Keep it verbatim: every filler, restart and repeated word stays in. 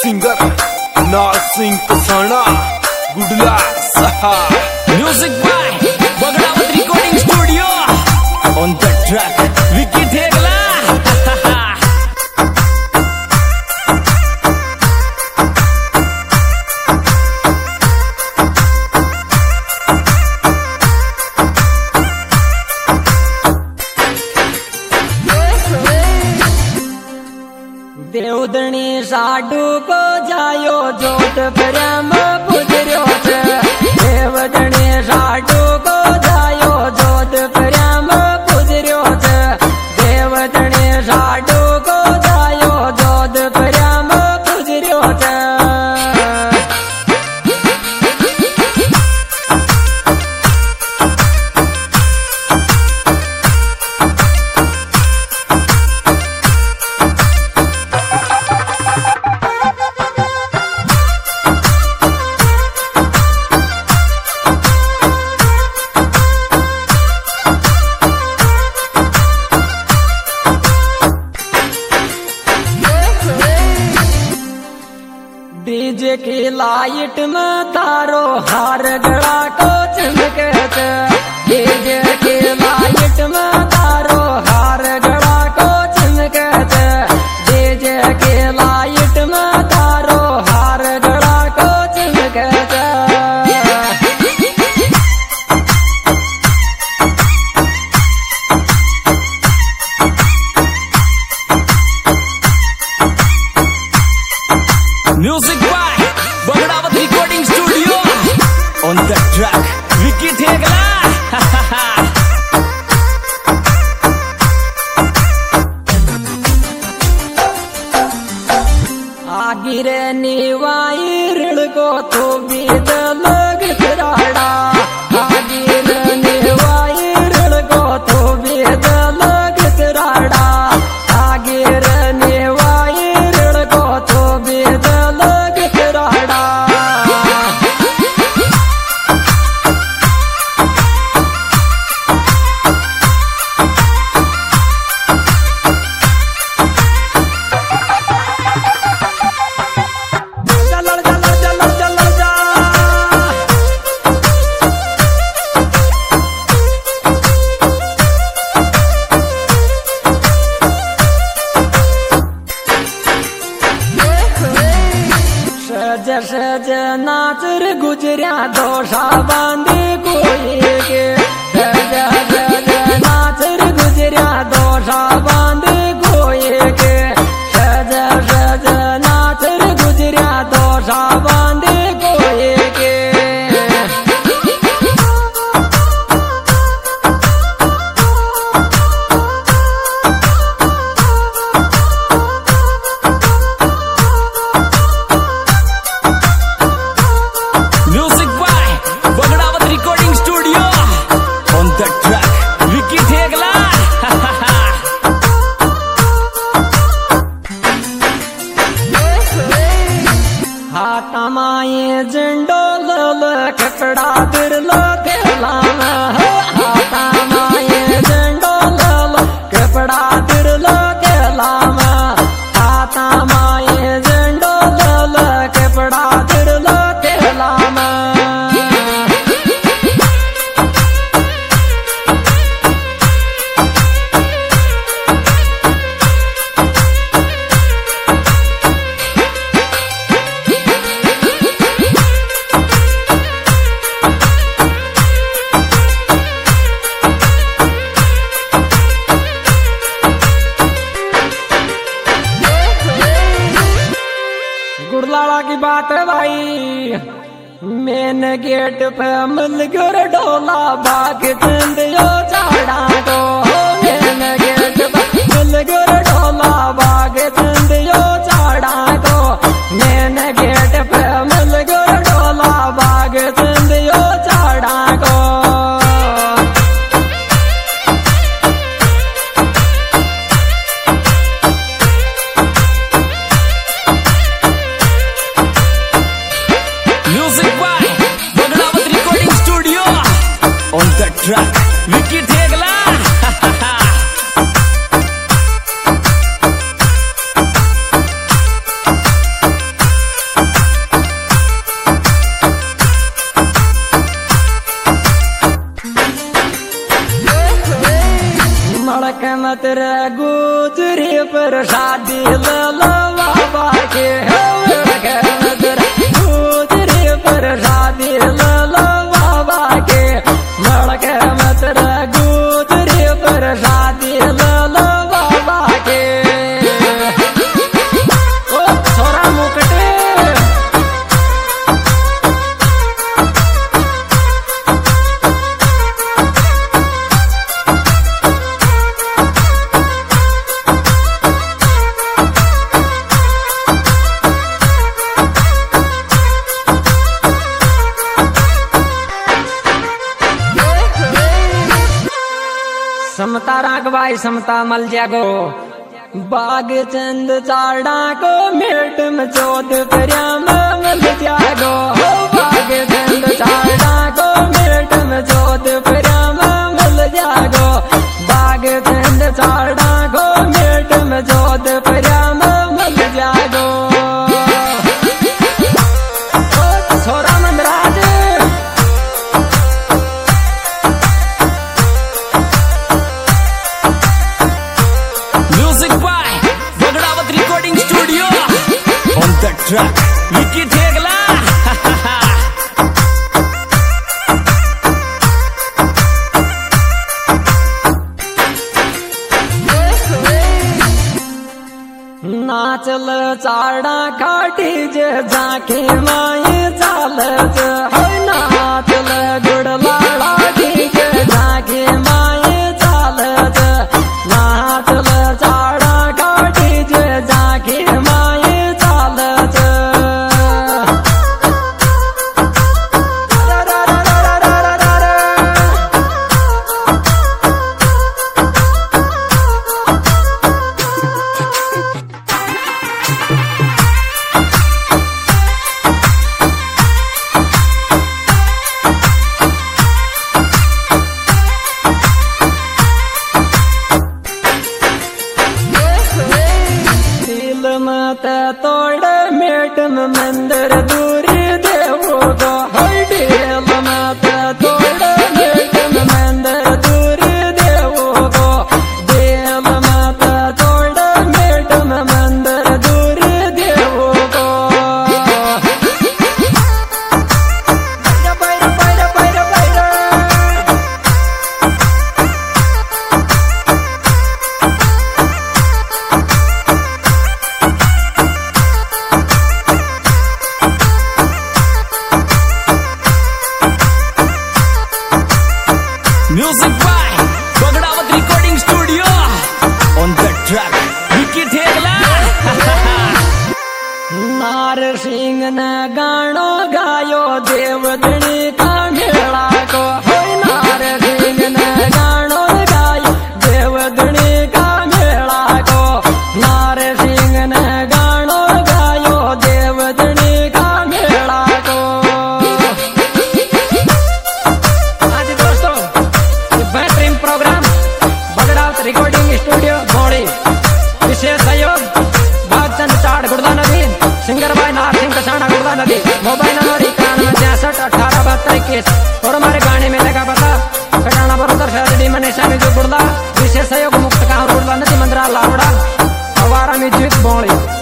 Singer नाल सिंह पसाना गुडला सहा music by Bagdawat recording studio on the track Vicky Thegla. देवदणी साडू को जायो जोत प्रेम पुजर्यो छे। देवदणी साडू को जायो जोत प्रेम पुजर्यो छे। देवदणी साडू को जायो जोत प्रेम पुजर्यो छे। डीजे की लाइट में तारो हार गड़ा को चमके छे। डीजे की लाइट में तारो हार गड़ा को चमके छे। डीजे की लाइट में तारो हार गड़ा को चमके छे। Music by Bagdawat recording studio on the track Vicky Thegla. आगिरे निवाई ऋण को तो बीत लग राड़ा। आगिरे निवाई ऋण को तो बीत लग राड़ा। आगिरे निवाई ऋण को तो बीत लग राड़ा। सज सज नाचर गुजरिया दोषा बांधे कोई के। सज सज नाचर गुजरिया दोषा बांधे कोई के। सज सज नाचर गुजरिया दोषा बांधे कोई के। Music by Bagdawat recording studio on the track Vicky Thegla. हाथ माए झंडो लल कपड़ा बिरलो थेला में। हाथ माए झंडो लल कपड़ा बिरलो थेला में। हाथ माए झंडो लल कपड़ा बिरलो थेला में। गुड़लाड़ा की बात है भाई। मेन गेट पे मिलकर डोला भाग चंदियो चाड़ा को। मेन गेट पे मिलकर डोला भाग चंदियो चाड़ा को। मेन गेट पे मिलकर डोला भाग चंदियो चाड़ा को। Music by Bagdawat recording studio on the track Vicky Thegla. गुजरी पर शादी ललो बाबा के गुजरी पर शादी ललो बाबा के मड़के मतर गुजरी पर शादी ललो बाबा के ओ छोरा मुकटे समता रागवाई समता मल जागो बाग चंद चाड़ा को मेट में चौथ प्रियाम मल जागो बाग चंद चाड़ा को मेट में चौथ प्रियाम मल जागो बाग चंद चाड़ा को मेट में चौथ प्रियाम मल जागो छोरा Mandraj Music by Bagdavat Recording Studio. On the track, Vicky Thegla. नाचल चाड़ा काटी जे झाके माए चालत है नाचल गुड़लाड़ा की जे झाके माए चालत नाचल चाड़ा काटी जे झाके माए चालत मत तोड़ मेट में मंदिर दूरी देवो गो डेल मत तोड़ मेट में मंदिर दूरी देवो गो देव मत तोड़ मेट में मंदिर दूरी देवो गो पैर पैर पैर पैर Music by Bagdavat Recording Studio. On the track, Vicky Thegla. नार सिंह ने गानो गायो देवदनी का मेला को नार सिंह ने गानो गायो देवदनी का मेला को नार सिंह ने गानो गायो देवदनी का मेला को आज दोस्तों बेहतरीन प्रोग्राम बगड़ावत रिकॉर्डिंग स्टूडियो भोड़ी विशेष सहयोग भागचंद चाड़ गुड़दा नदी सिंगर भाई नार सिंह कसाना गुड़दा नदी मोबाइल नंबर इक्यानवे छियासठ अठारह बहत्तर इक्कीस और हमारे गाने में लगा पता कटाना बरोदर शहरी मनीषा में जो गुड़दा विशेष सहयोग मुक्त का गुड़दा नदी मंदिरा लावड़ा हवारा में जीत बोली।